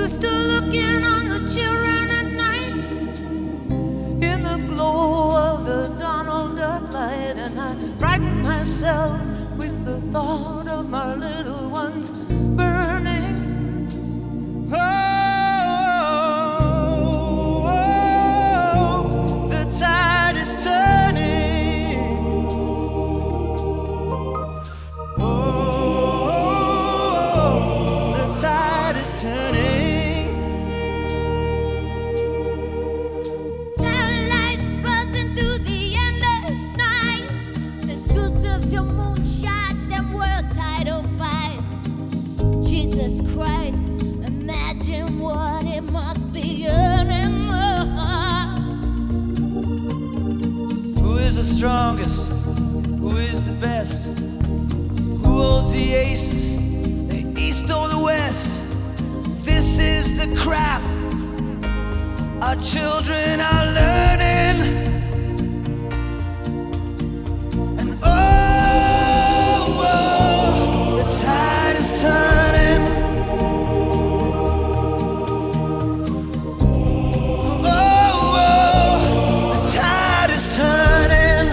used to look in on the children at night in the glow of the Donald Duck light, and I frightened myself with the thought of my little ones burning. Oh, the tide is turning. Oh, the tide is turning. Satellites buzzing through the endless night, exclusive to moonshots and world title fights. Jesus Christ, imagine what it must be yearning. Who is the strongest? Who is the best? Who holds the aces? The east or the west? This is the crap our children are learning. And oh, the tide is turning. Oh, the tide is turning.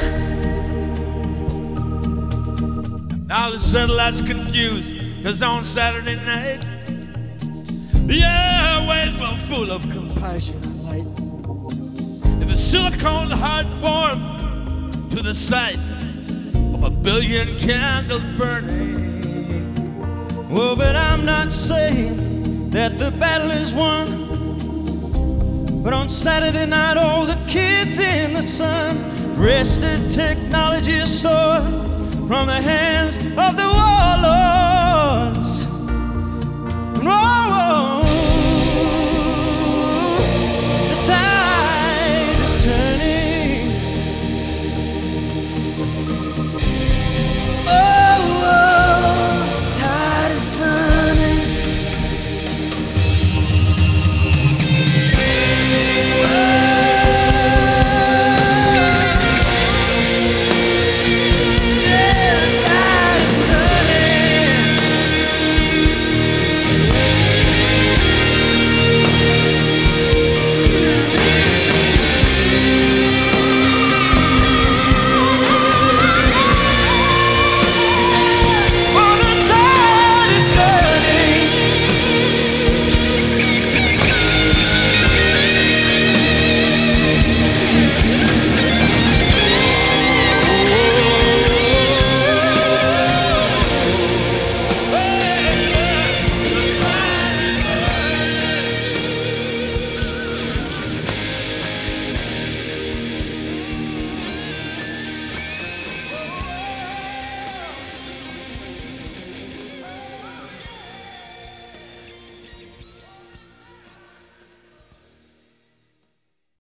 Now the satellite's confused, cause on Saturday night the airwaves were full of compassion and light, and the silicone heart warmed to the sight of 1 billion candles burning. Oh, but I'm not saying that the battle is won. But on Saturday night, all the kids in the sun wrested technology sword from the hands of the warlords. And oh,